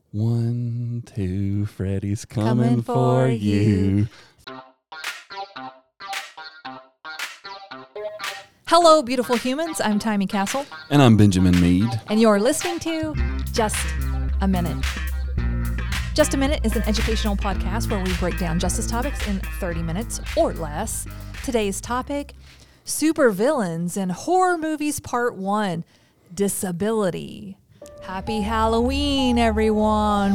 1, 2, Freddy's coming for you. Hello, beautiful humans. I'm Timmy Castle. And I'm Benjamin Mead. And you're listening to Just a Minute. Just a Minute is an educational podcast where we break down justice topics in 30 minutes or less. Today's topic, supervillains in horror movies part 1, disability. Happy Halloween, everyone.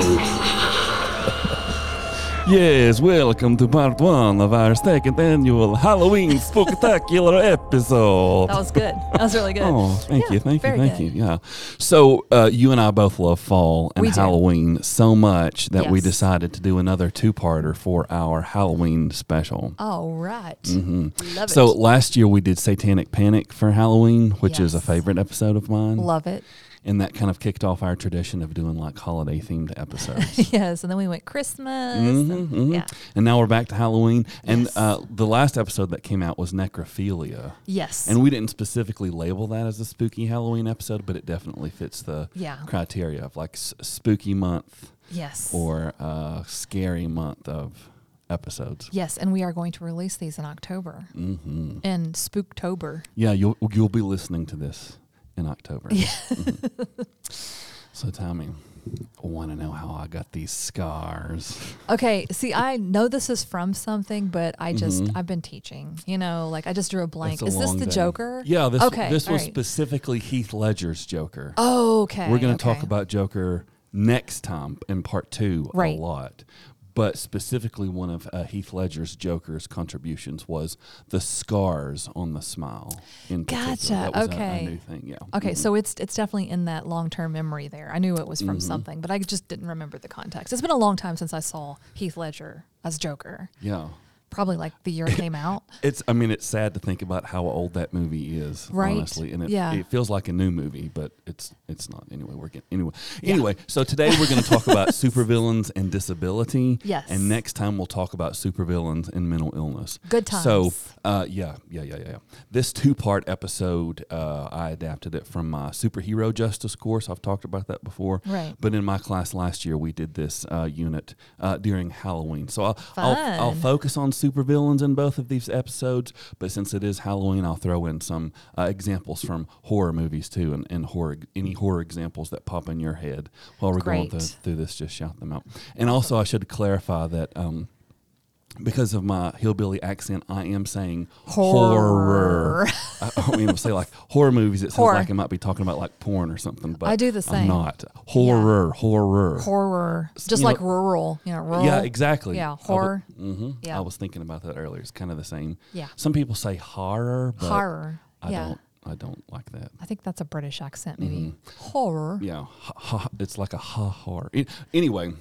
Yes, welcome to part 1 of our second annual Halloween Spooktacular episode. That was good. That was really good. Oh, thank you. Yeah. So you and I both love fall and We do. Halloween so much that we Yes. decided to do another two-parter for our Halloween special. All right. Love So it. last year we did Satanic Panic for Halloween, which is a Yes. favorite episode of mine. Love it. And that kind of kicked off our tradition of doing like holiday themed episodes. Yes. And then we went Christmas. and- Yeah. And now we're back to Halloween. And Yes. the last episode that came out was Necrophilia. Yes. And we didn't specifically label that as a spooky Halloween episode, but it definitely fits the Yeah. criteria of like spooky month Yes. or scary month of episodes. Yes, and we are going to release these in October. Mm-hmm. In Spooktober. Yeah, you'll be listening to this in October. Mhm. So tell me, I want to know how I got these scars. Okay, see, I know this is from something, but I just, Mhm. I've been teaching, like I just drew a blank. It's a Is this long the day. Joker? Yeah, this Okay, was all right. specifically Heath Ledger's Joker. Oh, okay. We're going to okay. talk about Joker next time in part 2 Right. a lot. But specifically, one of Heath Ledger's Joker's contributions was the scars on the smile. In particular. Gotcha, That was okay. a new thing, yeah. Okay, Mhm. so it's definitely in that long-term memory there. I knew it was from Mhm. something, but I just didn't remember the context. It's been a long time since I saw Heath Ledger as Joker. Yeah. Probably like the year it came out. It's sad to think about how old that movie is, Right. honestly. And Yeah. it feels like a new movie, but it's not. Anyway, Yeah. Anyway, so today we're going to talk about supervillains and disability. Yes. And next time we'll talk about supervillains and mental illness. Good times. So, yeah. This 2-part episode, I adapted it from my superhero justice course. I've talked about that before. Right. But in my class last year, we did this unit during Halloween. So I'll Fun. focus on supervillains in both of these episodes, but since it is Halloween, I'll throw in some examples from horror movies too, and any horror examples that pop in your head while we're going Great. through this. Just shout them out. And also, I should clarify that because of my hillbilly accent, I am saying horror. I mean, say like horror movies. It sounds Horror. like I might be talking about like porn or something, but I do the same. I'm not. Horror. Horror. Just You like know- rural, rural. Yeah, exactly. Yeah, horror. Yeah. I was thinking about that earlier. It's kind of the same. Yeah. Some people say horror, but Horror. I don't like that. I think that's a British accent, maybe. Horror. Yeah, it's like a horror. Anyway,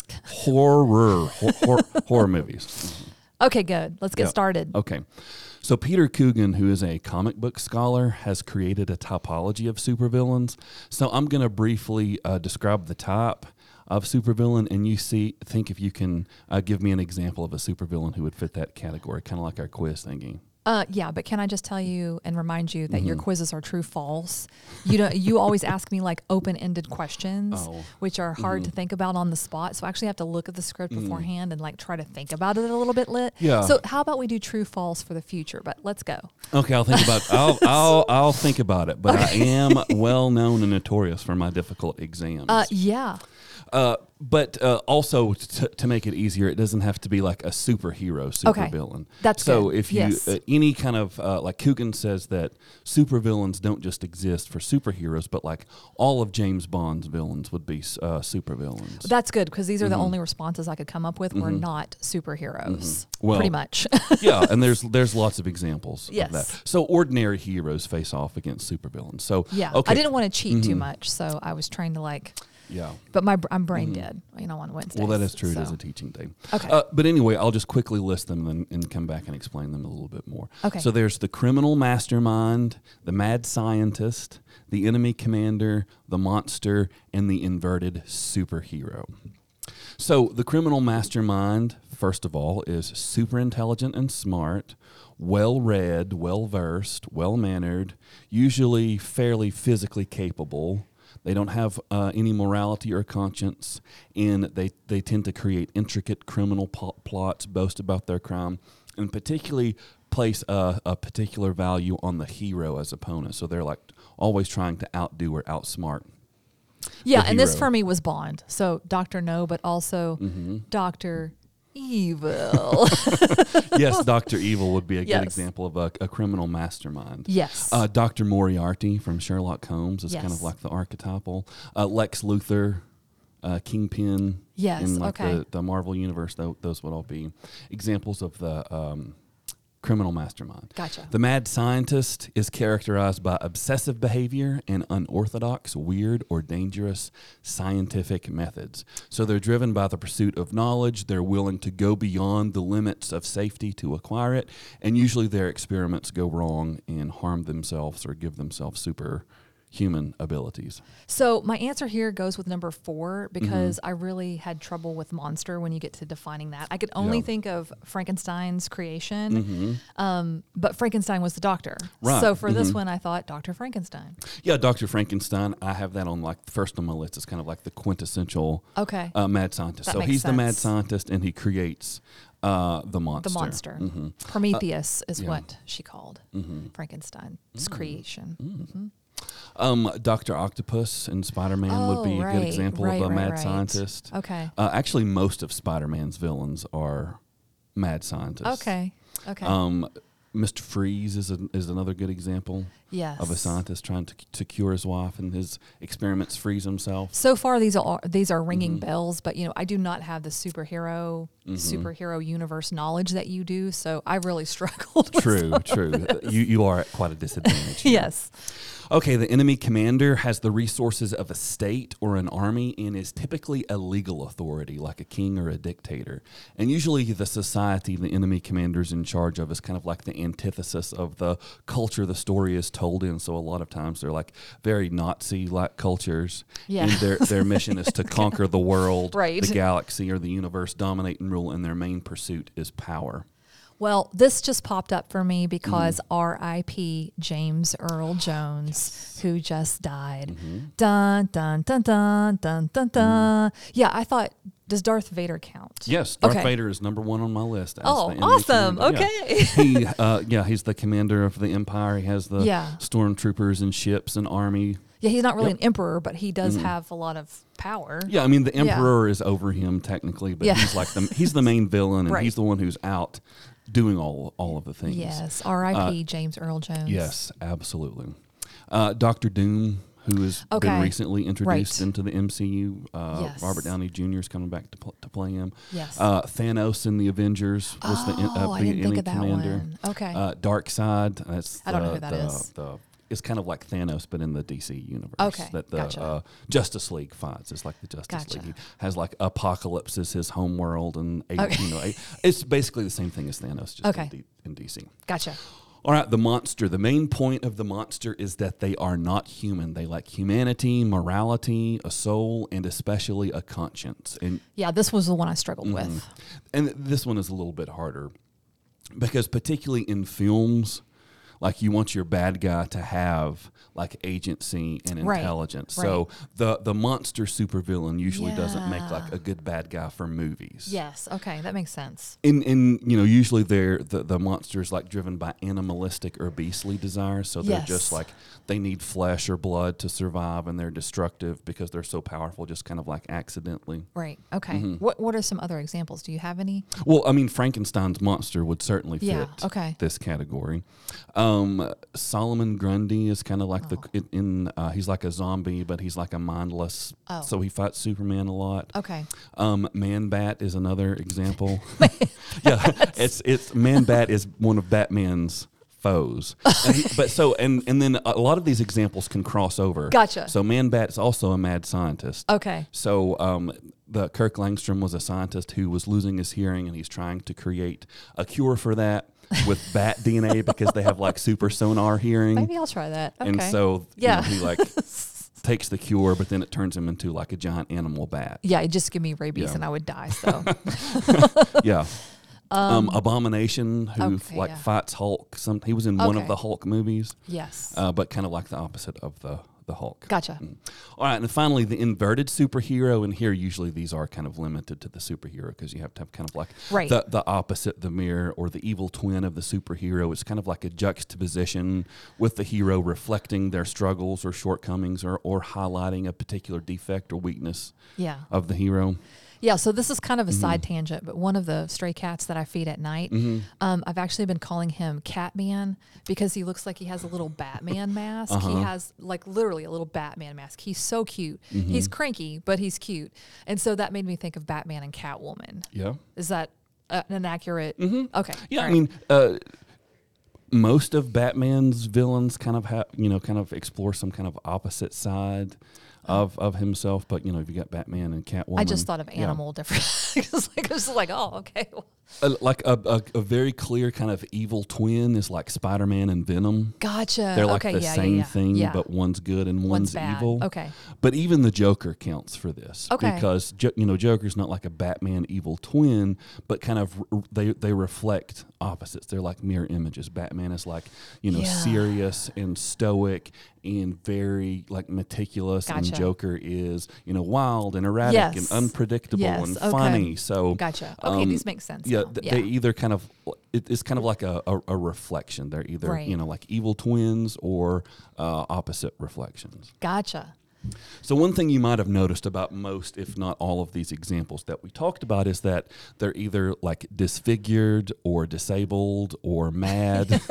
horror movies. Okay, good. Let's get Yeah. started. Okay. So Peter Coogan, who is a comic book scholar, has created a typology of supervillains. So I'm going to briefly describe the type of supervillain, and you think if you can give me an example of a supervillain who would fit that category, kind of like our quiz thingy. Yeah, but can I just tell you and remind you that your Mm-hmm. quizzes are true false? You always ask me like open-ended questions, Oh. which are hard to think about on the spot. So I actually have to look at the script beforehand and like try to think about it a little bit. Yeah. So how about we do true false for the future? But let's go. Okay, I'll think about. I'll think about it. But I am well known and notorious for my difficult exams. Yeah. But also to make it easier, it doesn't have to be like a superhero supervillain. That's so good. if you Yes. any kind of like Coogan says that supervillains don't just exist for superheroes, but like all of James Bond's villains would be supervillains. That's good because these are the only responses I could come up with were not superheroes. Well, Pretty much. Yeah, and there's lots of examples Yes. of that. So ordinary heroes face off against supervillains. So Yeah. okay. I didn't want to cheat too much, so I was trying to Yeah. but I'm brain dead, on Wednesdays. Well, that is true. It so. is a teaching day. Okay. But anyway, I'll just quickly list them and come back and explain them a little bit more. Okay. So there's the criminal mastermind, the mad scientist, the enemy commander, the monster, and the inverted superhero. So the criminal mastermind, first of all, is super intelligent and smart, well-read, well-versed, well-mannered, usually fairly physically capable. They don't have any morality or conscience, and they tend to create intricate criminal plots, boast about their crime, and particularly place a particular value on the hero as opponent. So they're like always trying to outdo or outsmart. Yeah, and this for me was Bond. So Dr. No, but also Dr. Evil. Yes, Dr. Evil would be a Yes. good example of a criminal mastermind. Yes. Dr. Moriarty from Sherlock Holmes is kind Yes. of like the archetypal. Lex Luthor, Kingpin. Yes, In like okay. the Marvel universe, those would all be examples of the criminal mastermind. Gotcha. The mad scientist is characterized by obsessive behavior and unorthodox, weird, or dangerous scientific methods. So they're driven by the pursuit of knowledge. They're willing to go beyond the limits of safety to acquire it. And usually their experiments go wrong and harm themselves or give themselves superhuman abilities. So my answer here goes with number 4 because I really had trouble with monster when you get to defining that. I could only Yeah. think of Frankenstein's creation, but Frankenstein was the doctor. Right. So for this one, I thought Dr. Frankenstein. Yeah, Dr. Frankenstein, I have that on like first on my list. It's kind of like the quintessential Okay. mad scientist. That So makes he's the mad sense. scientist, and he creates the monster. The monster. Prometheus is what she called Frankenstein's creation. Dr. Octopus in Spider-Man would be a good example of a mad scientist. Okay. Actually, most of Spider-Man's villains are mad scientists. Okay. Okay. Mr. Freeze is another good example Yes. of a scientist trying to cure his wife, and his experiments freeze himself. So far, these are ringing bells, but I do not have the superhero universe knowledge that you do, so I really struggled. With True, some of true. this. You are at quite a disadvantage. Yes. Okay, the enemy commander has the resources of a state or an army and is typically a legal authority, like a king or a dictator. And usually the society the enemy commander is in charge of is kind of like the antithesis of the culture the story is told in. So a lot of times they're like very Nazi-like cultures. Yeah. And their mission is to conquer the world, Right. the galaxy, or the universe, dominate and rule, and their main pursuit is power. Well, this just popped up for me because R.I.P. James Earl Jones, who just died. Dun, dun, dun, dun, dun, dun, dun. Yeah, I thought, does Darth Vader count? Yes, Darth Okay. Vader is number 1 on my list. As Oh, the enemy awesome. commander. Okay. Yeah. He's the commander of the Empire. He has the Yeah. stormtroopers and ships and army. Yeah, he's not really an emperor, but he does have a lot of power. Yeah, I mean the Emperor is over him technically, but Yeah. he's like he's the main villain, and Right. he's the one who's out doing all of the things. Yes, R.I.P. James Earl Jones. Yes, absolutely. Doctor Doom, who has been Okay. recently introduced Right. into the MCU. Yes. Robert Downey Jr. is coming back to play him. Yes. Thanos in the Avengers was I the didn't enemy think of that commander. one. Okay. Darkseid. That's I don't know who that is. It's kind of like Thanos, but in the DC universe. Okay, That the gotcha. Justice League fights. It's like the Justice Gotcha. League. He has like Apocalypse as his home world, and it's basically the same thing as Thanos, just Okay. in DC. Gotcha. All right, the monster. The main point of the monster is that they are not human. They lack humanity, morality, a soul, and especially a conscience. Yeah, this was the one I struggled with. And this one is a little bit harder because particularly in films, like you want your bad guy to have like agency and Right, intelligence. right. So the monster supervillain usually doesn't make Yeah. like a good bad guy for movies. Yes. Okay, that makes sense. In usually the monster's like driven by animalistic or beastly desires, so they're Yes. just like they need flesh or blood to survive, and they're destructive because they're so powerful, just kind of like accidentally. Right. Okay. Mm-hmm. What are some other examples? Do you have any? Well, I mean, Frankenstein's monster would certainly fit Yeah, okay. this category. Solomon Grundy is kind of like he's like a zombie, but he's like a mindless. Oh. So he fights Superman a lot. Okay. Man-Bat is another example. Yeah, it's Man-Bat is one of Batman's foes. And then a lot of these examples can cross over. Gotcha. So Man-Bat is also a mad scientist. Okay. So the Kirk Langstrom was a scientist who was losing his hearing, and he's trying to create a cure for that with bat DNA because they have like super sonar hearing. Maybe I'll try that. Okay. And so Yeah. he like takes the cure, but then it turns him into like a giant animal bat. Yeah, just give me rabies Yeah. and I would die. So Yeah. Abomination, who okay, yeah. fights Hulk. He was in one of Okay. the Hulk movies, yes. but kind of like the opposite of the the Hulk. Gotcha. All right, and finally, the inverted superhero. And here, usually these are kind of limited to the superhero because you have to have kind of like Right. the opposite, the mirror or the evil twin of the superhero. It's kind of like a juxtaposition with the hero reflecting their struggles or shortcomings or highlighting a particular defect or weakness Yeah. of the hero. Yeah, so this is kind of a side tangent, but one of the stray cats that I feed at night, I've actually been calling him Catman because he looks like he has a little Batman mask. He has like literally a little Batman mask. He's so cute. He's cranky, but he's cute. And so that made me think of Batman and Catwoman. Yeah. Is that an accurate? Okay. Yeah, all I right. mean, most of Batman's villains kind of kind of explore some kind of opposite side of himself. But if you got Batman and Catwoman, I just thought of animal different. It's like, oh, okay. like a very clear kind of evil twin is like Spider-Man and Venom. Gotcha. They're like okay, the yeah, same yeah. thing, Yeah. but one's good and one's bad. evil. Okay. But even the Joker counts for this. Okay. Because Joker's not like a Batman evil twin, but kind of they reflect opposites. They're like mirror images. Batman is like Yeah. serious and stoic and very like meticulous, Gotcha. and Joker is wild and erratic Yes. and unpredictable Yes, and okay. funny. So Gotcha. Okay, these make sense. yeah, now. they either kind of it's kind of like a reflection. They're either Right. like evil twins or opposite reflections. Gotcha. So one thing you might have noticed about most, if not all, of these examples that we talked about is that they're either like disfigured or disabled or mad.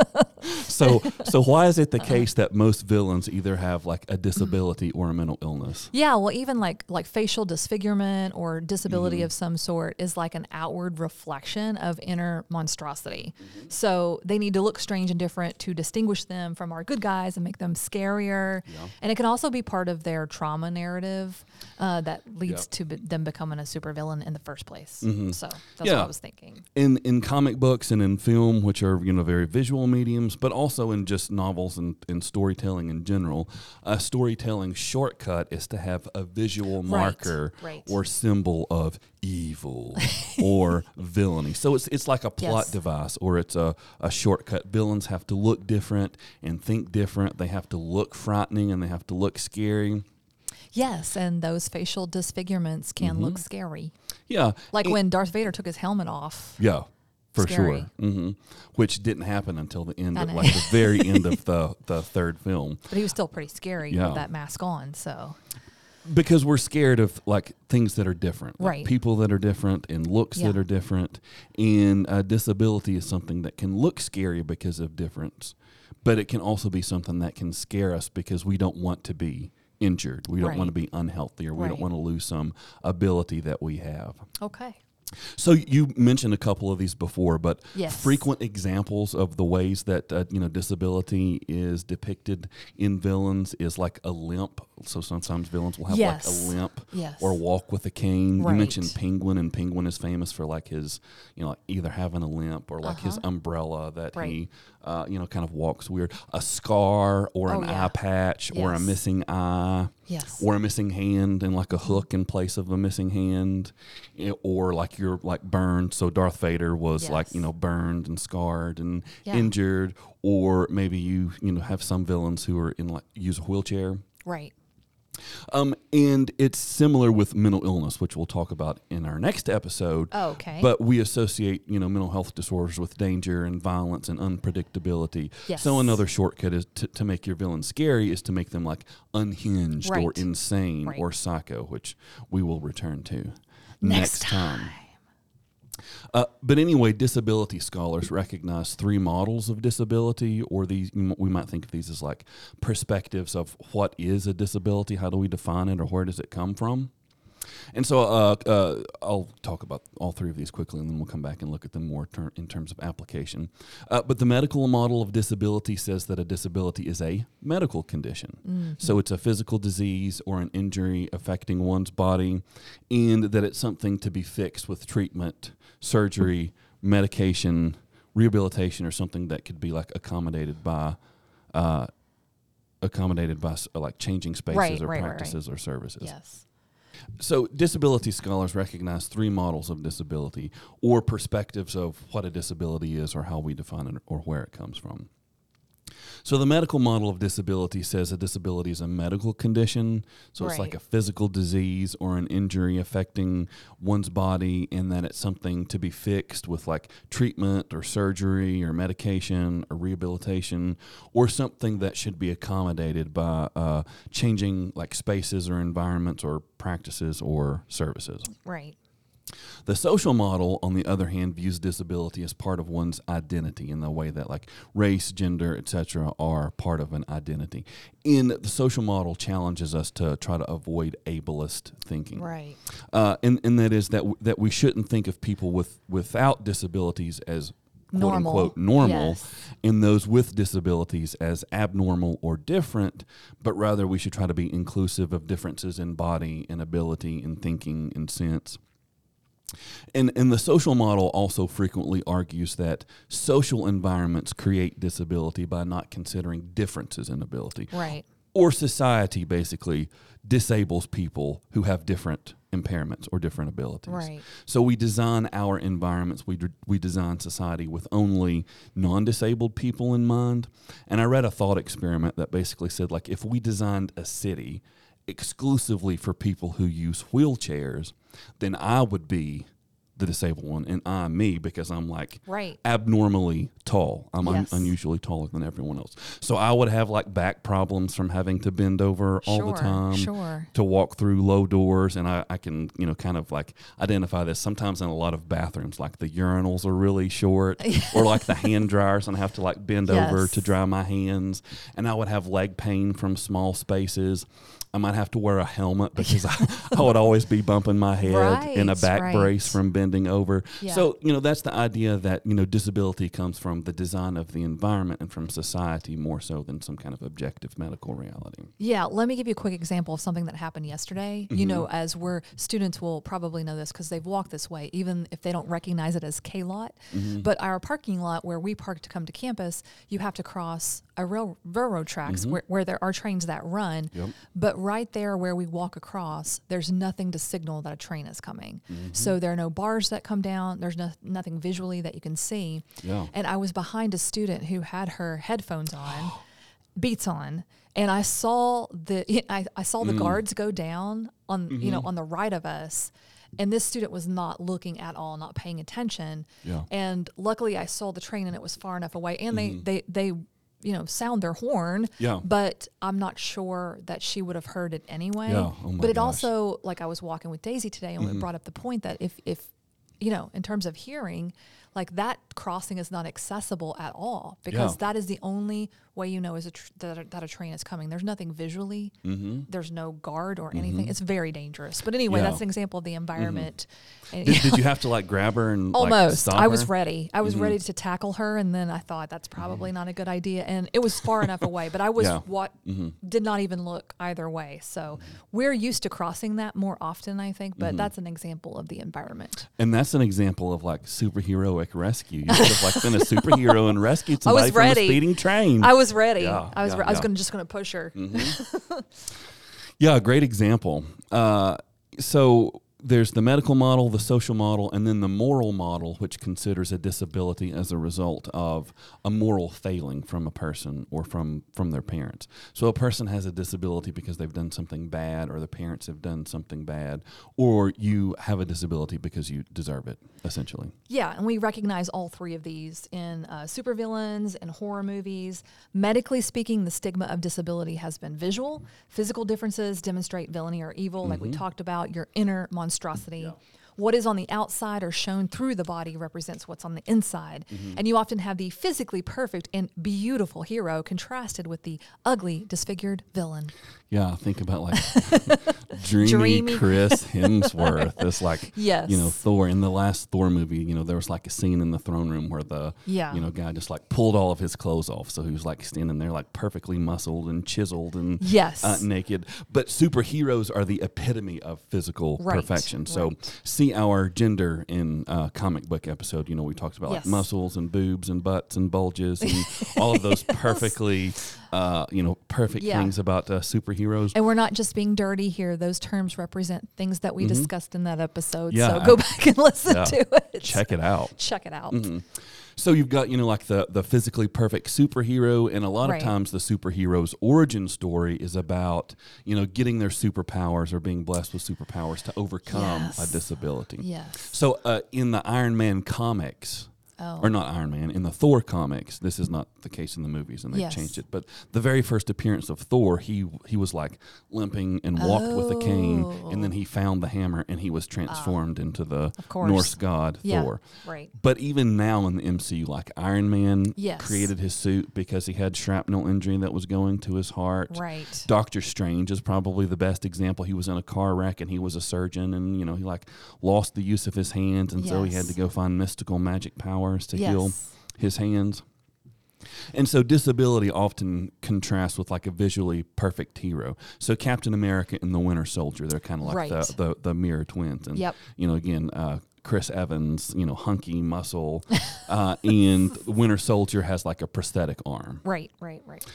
So why is it the case that most villains either have like a disability or a mental illness? Yeah, well, even like facial disfigurement or disability Mm-hmm. of some sort is like an outward reflection of inner monstrosity. So they need to look strange and different to distinguish them from our good guys and make them scarier. Yeah. And it can also be part of their trauma narrative that leads to them becoming a supervillain in the first place. So that's what Yeah. I was thinking. In comic books and in film, which are very visual mediums, but also in just novels and storytelling in general, a storytelling shortcut is to have a visual marker right. or symbol of evil or villainy. So it's like a plot Yes. device, or it's a shortcut. Villains have to look different and think different. They have to look frightening and they have to look scary. Yes, and those facial disfigurements can look scary. Yeah, Like when Darth Vader took his helmet off. yeah. For Scary. sure, which didn't happen until the end, I of, know. like the very end of the third film. But he was still pretty scary Yeah. with that mask on, so... Because we're scared of like things that are different, like Right. people that are different and looks that Yeah. are different, and disability is something that can look scary because of difference, but it can also be something that can scare us because we don't want to be injured, we don't Right. want to be unhealthy, or we don't Right. want to lose some ability that we have. Okay. So you mentioned a couple of these before, but Yes. frequent examples of the ways that disability is depicted in villains is like a limp. So sometimes villains will have Yes. like a limp Yes. or walk with a cane. Right. You mentioned Penguin, and Penguin is famous for like his, like either having a limp or like his umbrella that Right. he, kind of walks weird. A scar or Oh, an yeah. eye patch or a Yes. missing eye. Yes. Or a missing hand and like a hook in place of a missing hand, or like you're like burned. So Darth Vader was like, Yes. burned and scarred and Yeah. injured. Or maybe you have some villains who are in like use a wheelchair. Right. And it's similar with mental illness, which we'll talk about in our next episode. Oh, okay. But we associate, mental health disorders with danger and violence and unpredictability. Yes. So another shortcut is to make your villain scary is to make them like unhinged or Right. insane Right. or psycho, which we will return to Next time. But anyway, disability scholars recognize three models of disability, or these we might think of these as like perspectives of what is a disability, how do we define it, or where does it come from? And so I'll talk about all three of these quickly, and then we'll come back and look at them more in terms of application. But the medical model of disability says that a disability is a medical condition. Mm-hmm. So it's a physical disease or an injury affecting one's body, and that it's something to be fixed with treatment, surgery, medication, rehabilitation, or something that could be like accommodated by like changing spaces Right, or right, right, practices or services. Yes. So disability scholars recognize three models of disability, or perspectives of what a disability is or how we define it or where it comes from. So the medical model of disability says a disability is a medical condition. So it's like a physical disease or an injury affecting one's body, and that it's something to be fixed with like treatment or surgery or medication or rehabilitation, or something that should be accommodated by changing like spaces or environments or practices or services. Right. The social model, on the other hand, views disability as part of one's identity in the way that like race, gender, etc. are part of an identity. And the social model challenges us to try to avoid ableist thinking. Right. And that is that we shouldn't think of people without disabilities as quote unquote normal, yes. and those with disabilities as abnormal or different, but rather we should try to be inclusive of differences in body and ability and thinking and sense. And the social model also frequently argues that social environments create disability by not considering differences in ability. Right. Or society basically disables people who have different impairments or different abilities. Right. So we design our environments, we design society with only non-disabled people in mind. And I read a thought experiment that basically said, like, if we designed a city exclusively for people who use wheelchairs, then I would be the disabled one, and I'm me because I'm like abnormally tall. I'm unusually taller than everyone else. So I would have like back problems from having to bend over all the time to walk through low doors, and I can, kind of like identify this sometimes in a lot of bathrooms, like the urinals are really short or like the hand dryers, and I have to like bend over to dry my hands, and I would have leg pain from small spaces. I might have to wear a helmet because I would always be bumping my head in a back brace from bending over. Yeah. So, that's the idea that, disability comes from the design of the environment and from society more so than some kind of objective medical reality. Yeah. Let me give you a quick example of something that happened yesterday. Mm-hmm. As students will probably know this because they've walked this way, even if they don't recognize it as K-Lot. Mm-hmm. But our parking lot where we park to come to campus, you have to cross a railroad tracks where there are trains that run. Yep. But right there where we walk across, there's nothing to signal that a train is coming. Mm-hmm. So there are no bars that come down. There's nothing visually that you can see. Yeah. And I was behind a student who had her headphones on, Beats on, and I saw the guards go down on on the right of us. And this student was not looking at all, not paying attention. Yeah. And luckily I saw the train and it was far enough away, and they sound their horn, but I'm not sure that she would have heard it anyway. Yeah. Oh but it also, like I was walking with Daisy today, and it brought up the point that if in terms of hearing, like that crossing is not accessible at all because that is the only way is that a train is coming. There's nothing visually. Mm-hmm. There's no guard or anything. Mm-hmm. It's very dangerous. But anyway, that's an example of the environment. Mm-hmm. Did you have to like grab her and almost? Like, stop her? I was ready. I was ready to tackle her, and then I thought that's probably not a good idea. And it was far enough away, but I was did not even look either way. So we're used to crossing that more often, I think. But that's an example of the environment. And that's an example of like superheroic rescue. You could have like been a superhero and rescued somebody from a speeding train. I was ready. Yeah, I was just going to push her. Mm-hmm. Yeah, great example. So there's the medical model, the social model, and then the moral model, which considers a disability as a result of a moral failing from a person or from their parents. So a person has a disability because they've done something bad, or the parents have done something bad, or you have a disability because you deserve it, essentially. Yeah, and we recognize all three of these in supervillains and horror movies. Medically speaking, the stigma of disability has been visual. Physical differences demonstrate villainy or evil, like we talked about, your inner monstrosity. Yeah. What is on the outside or shown through the body represents what's on the inside. Mm-hmm. And you often have the physically perfect and beautiful hero contrasted with the ugly, disfigured villain. Yeah, think about like dreamy Chris Hemsworth. It's like, Thor. In the last Thor movie, there was like a scene in the throne room where the guy just like pulled all of his clothes off. So he was like standing there like perfectly muscled and chiseled and naked. But superheroes are the epitome of physical perfection. So see our gender in comic book episode. We talked about like muscles and boobs and butts and bulges and all of those perfectly perfect things about superheroes. And we're not just being dirty here. Those terms represent things that we discussed in that episode. So go back and listen to it. Check it out. Check it out. Mm-hmm. So you've got, like the physically perfect superhero, and a lot Right. of times the superhero's origin story is about, getting their superpowers or being blessed with superpowers to overcome a Yes. disability. Yes. So in the Iron Man comics, Oh. or not Iron Man, in the Thor comics, this is not the case in the movies, and they've Yes. changed it. But the very first appearance of Thor, he was like limping and walked with a cane, and then he found the hammer and he was transformed into the Of course. Norse god Yeah. Thor. Right. But even now in the MCU, like Iron Man Yes. created his suit because he had shrapnel injury that was going to his heart. Right. Doctor Strange is probably the best example. He was in a car wreck and he was a surgeon, and he like lost the use of his hands, and so he had Yes. to go find mystical magic powers to Yes. heal his hands. And so disability often contrasts with like a visually perfect hero. So Captain America and the Winter Soldier, they're kind of like Right. the mirror twins. And Yep. again, Chris Evans, hunky muscle, and Winter Soldier has like a prosthetic arm. Right. Right. Right.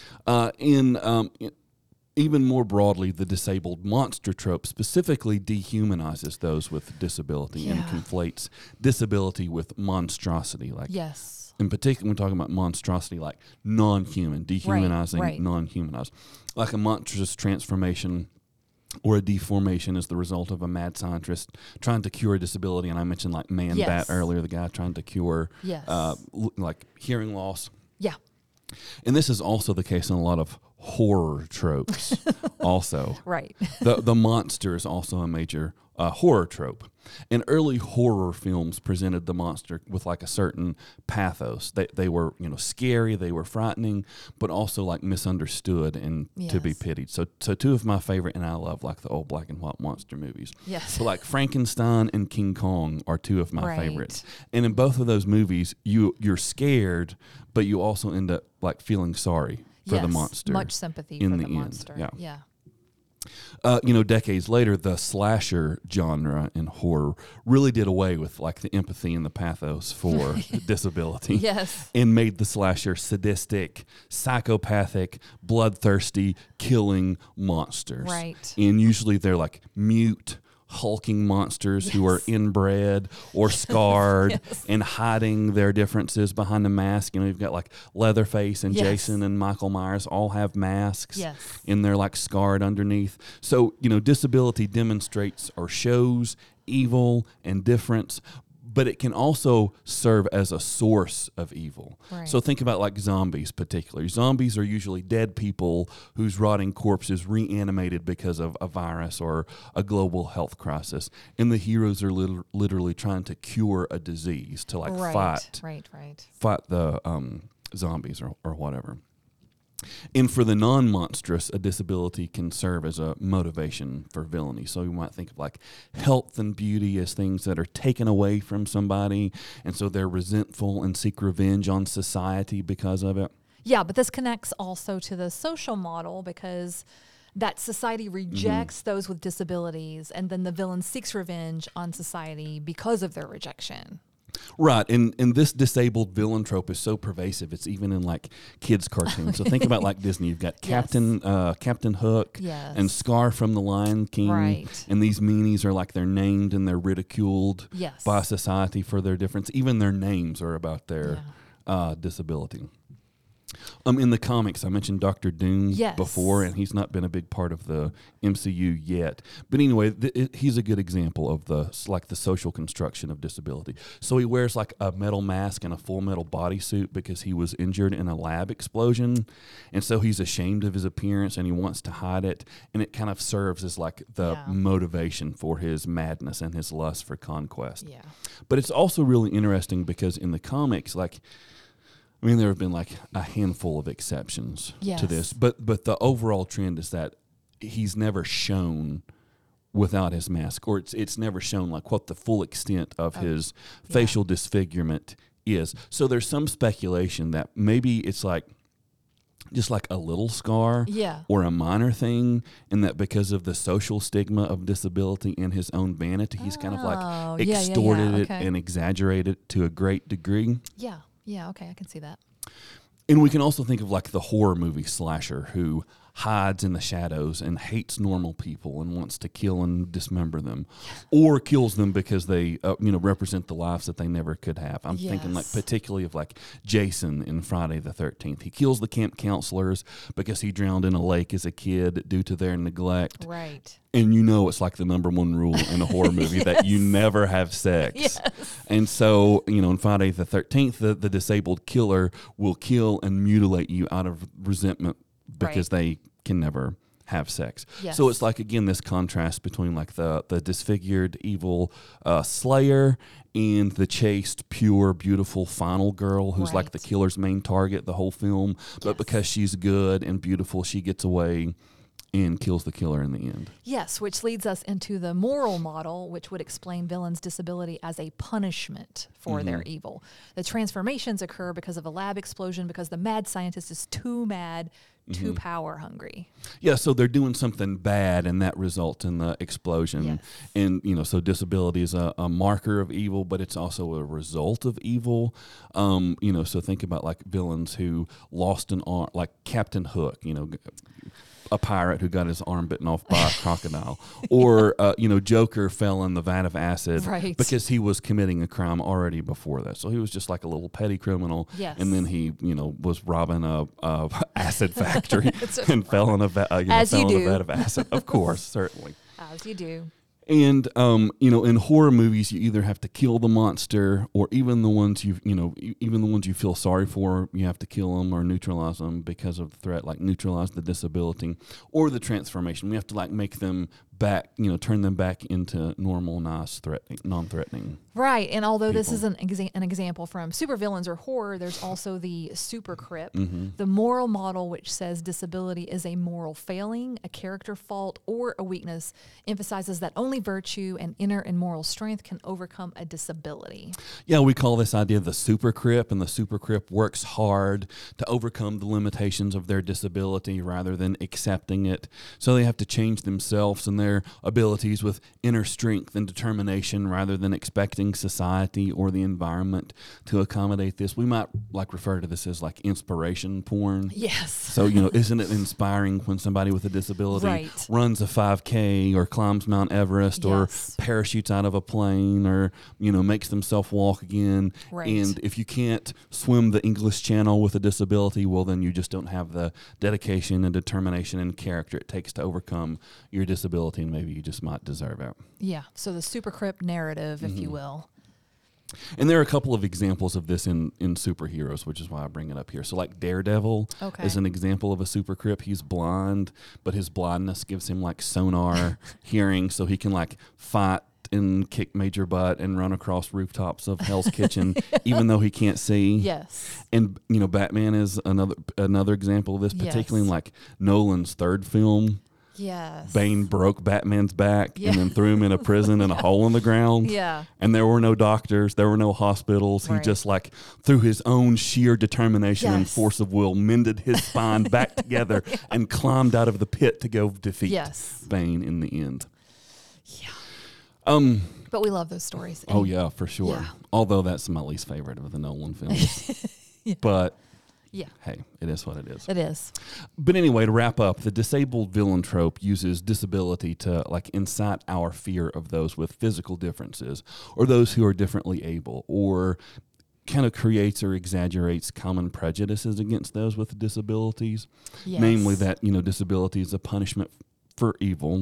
Even more broadly, the disabled monster trope specifically dehumanizes those with disability and Yeah. conflates disability with monstrosity. Like, Yes. in particular, we're talking about monstrosity, like non-human, dehumanizing, right. non-humanized. Like a monstrous transformation or a deformation is the result of a mad scientist trying to cure a disability. And I mentioned like Man-Bat Yes. earlier, the guy trying to cure Yes. like hearing loss. Yeah. And this is also the case in a lot of horror tropes also. Right. The monster is also a major horror trope. And early horror films presented the monster with like a certain pathos. They were, scary, they were frightening, but also like misunderstood and to be Yes. pitied. So two of my favorite, and I love like the old black and white monster movies. Yes. So like Frankenstein and King Kong are two of my Right. favorites. And in both of those movies, you're scared, but you also end up like feeling sorry for the Yes. monster. Much sympathy in for the the end. monster. Yeah. Yeah. Decades later, the slasher genre in horror really did away with like the empathy and the pathos for disability. Yes. And made the slasher sadistic, psychopathic, bloodthirsty, killing monsters. Right. And usually they're like mute, hulking monsters who are inbred or scarred Yes. and hiding their differences behind the mask. You've got like Leatherface and Yes. Jason and Michael Myers all have masks. Yes. And they're like scarred underneath. So, disability demonstrates or shows evil and difference, but it can also serve as a source of evil. Right. So think about like zombies particularly. Zombies are usually dead people whose rotting corpses reanimated because of a virus or a global health crisis. And the heroes are literally trying to cure a disease to like Right. fight the zombies or whatever. And for the non-monstrous, a disability can serve as a motivation for villainy. So you might think of like health and beauty as things that are taken away from somebody, and so they're resentful and seek revenge on society because of it. Yeah, but this connects also to the social model because that society rejects those with disabilities, and then the villain seeks revenge on society because of their rejection. Right, and this disabled villain trope is so pervasive. It's even in like kids' cartoons. So think about like Disney. You've got Yes. Captain Hook Yes. and Scar from The Lion King. Right. And these meanies are like they're named and they're ridiculed Yes. by society for their difference. Even their names are about their disability. In the comics, I mentioned Dr. Doom Yes. before, and he's not been a big part of the MCU yet. But anyway, he's a good example of the social construction of disability. So he wears like a metal mask and a full metal bodysuit because he was injured in a lab explosion, and so he's ashamed of his appearance and he wants to hide it. And it kind of serves as like the Yeah. motivation for his madness and his lust for conquest. Yeah. But it's also really interesting because in the comics, there have been like a handful of exceptions Yes. to this, but the overall trend is that he's never shown without his mask, or it's never shown like what the full extent of his facial disfigurement is. So there's some speculation that maybe it's like just like a little scar Yeah. or a minor thing, and that because of the social stigma of disability and his own vanity, he's kind of Oh, like yeah, extorted it okay. and exaggerated it to a great degree. Yeah. Yeah. Okay. I can see that. And we can also think of like the horror movie slasher who hides in the shadows and hates normal people and wants to kill and dismember them, or kills them because they represent the lives that they never could have. I'm thinking like particularly of like Jason in Friday the 13th. He kills the camp counselors because he drowned in a lake as a kid due to their neglect. Right. And it's like the number one rule in a horror movie that you never have sex. Yes. And so, in Friday the 13th, the disabled killer will kill and mutilate you out of resentment because they can never have sex. Yes. So it's like, again, this contrast between like the disfigured evil slayer and the chaste, pure, beautiful final girl who's like the killer's main target the whole film. But because she's good and beautiful, she gets away and kills the killer in the end. Yes, which leads us into the moral model, which would explain villains' disability as a punishment for their evil. The transformations occur because of a lab explosion, because the mad scientist is too mad, too power hungry. Yeah, so they're doing something bad, and that results in the explosion. Yes. And, so disability is a marker of evil, but it's also a result of evil. So think about like villains who lost an arm, like Captain Hook, a pirate who got his arm bitten off by a crocodile, or Joker fell in the vat of acid because he was committing a crime already before that. So he was just like a little petty criminal, and then he was robbing a acid factory and fell in a vat of acid. Of course, certainly, as you do. And in horror movies, you either have to kill the monster, or even the ones you feel sorry for, you have to kill them or neutralize them because of the threat, like neutralize the disability or the transformation. We have to like make them back, turn them back into normal, nice, non-threatening. Right, and although this is an example from supervillains or horror, there's also the super crip, the moral model, which says disability is a moral failing, a character fault, or a weakness, emphasizes that only virtue and inner and moral strength can overcome a disability. Yeah, we call this idea the super crip, and the super crip works hard to overcome the limitations of their disability rather than accepting it. So they have to change themselves and their abilities with inner strength and determination rather than expecting society or the environment to accommodate this. We might like refer to this as like inspiration porn. Yes. So, isn't it inspiring when somebody with a disability runs a 5K or climbs Mount Everest or parachutes out of a plane or, makes themselves walk again. Right. And if you can't swim the English Channel with a disability, well, then you just don't have the dedication and determination and character it takes to overcome your disability, and maybe you just might deserve it. Yeah. So the super crip narrative, if you will. And there are a couple of examples of this in superheroes, which is why I bring it up here. So like Daredevil is an example of a super crip. He's blind, but his blindness gives him like sonar hearing, so he can like fight and kick major butt and run across rooftops of Hell's Kitchen, even though he can't see. Yes. And, Batman is another example of this, particularly in like Nolan's third film. Yes. Bane broke Batman's back and then threw him in a prison in a hole in the ground. Yeah. And there were no doctors. There were no hospitals. He just like through his own sheer determination and force of will mended his spine back together and climbed out of the pit to go defeat Bane in the end. Yeah. But we love those stories. Oh yeah, for sure. Yeah. Although that's my least favorite of the Nolan films. But hey, it is what it is. It is. But anyway, to wrap up, the disabled villain trope uses disability to like incite our fear of those with physical differences or those who are differently able, or kind of creates or exaggerates common prejudices against those with disabilities. Yes. Namely that, disability is a punishment for evil,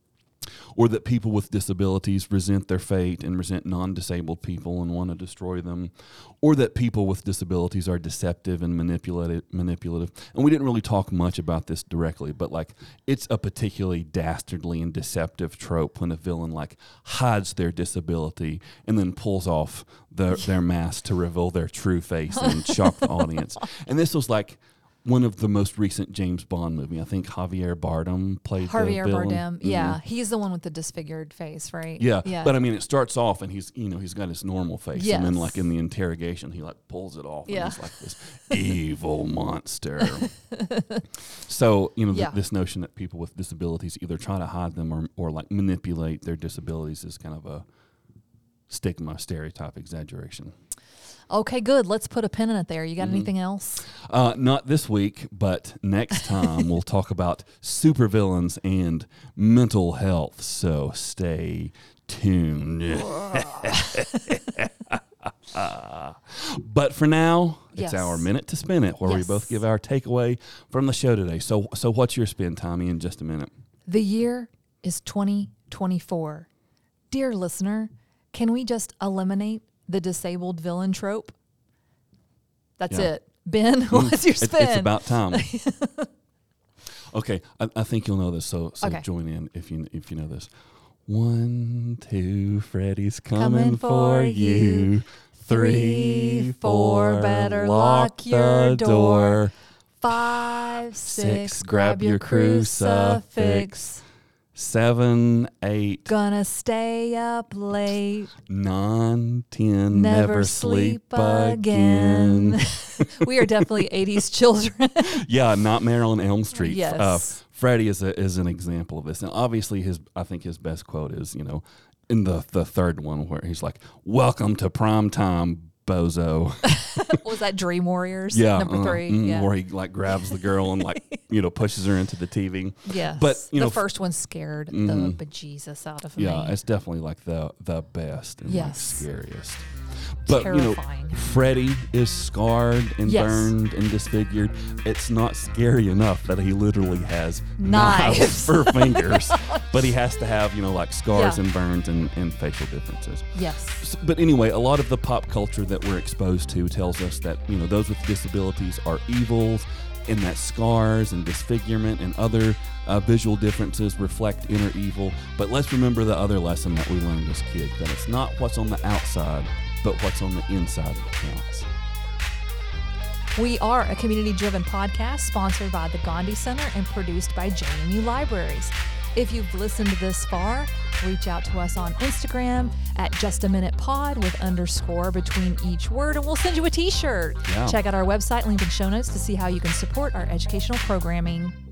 or that people with disabilities resent their fate and resent non-disabled people and want to destroy them, or that people with disabilities are deceptive and manipulative. And we didn't really talk much about this directly, but like it's a particularly dastardly and deceptive trope when a villain like hides their disability and then pulls off their mask to reveal their true face and shock the audience. And this was like one of the most recent James Bond movie. I think Javier Bardem played the villain. Javier Bardem, yeah. He's the one with the disfigured face, right? Yeah. But I mean, it starts off and he's got his normal face. Yes. And then like in the interrogation, he like pulls it off. And he's like this evil monster. So, this notion that people with disabilities either try to hide them or like manipulate their disabilities is kind of a stigma, stereotype, exaggeration. Okay, good. Let's put a pin in it there. You got anything else? Not this week, but next time we'll talk about supervillains and mental health. So stay tuned. But for now, it's our minute to spin it, where we both give our takeaway from the show today. So what's your spin, Tommy, in just a minute? The year is 2024. Dear listener, can we just eliminate the disabled villain trope? That's it. Ben, what's your spin? It's about time. Okay, I think you'll know this, so okay. Join in if you know this. 1, 2, Freddy's coming for you. 3, 4, better lock your door. 5, 6, grab your crucifix. 7, 8, gonna stay up late. 9, 10, never sleep again. We are definitely 80s children. Yeah, Nightmare on Elm Street. Yes. Freddy is an example of this. And obviously I think his best quote is, in the third one where he's like, "Welcome to prime time, bozo." Was that Dream Warriors? Yeah, Number 3. where he like grabs the girl and pushes her into the TV. Yes, but the first one scared the bejesus out of me. Yeah, it's definitely like the best and like scariest. But terrifying. Freddy is scarred and burned and disfigured. It's not scary enough that he literally has knives for fingers, but he has to have like scars and burns and facial differences. Yes. But anyway, a lot of the pop culture that we're exposed to tells us that those with disabilities are evils, and that scars and disfigurement and other visual differences reflect inner evil. But let's remember the other lesson that we learned as kids, that it's not what's on the outside, but what's on the inside that counts. We are a community-driven podcast sponsored by the Gandhi Center and produced by JMU Libraries. If you've listened this far, reach out to us on Instagram at JustAMinutePod with _ between each word, and we'll send you a t-shirt. Yeah. Check out our website, link in show notes, to see how you can support our educational programming.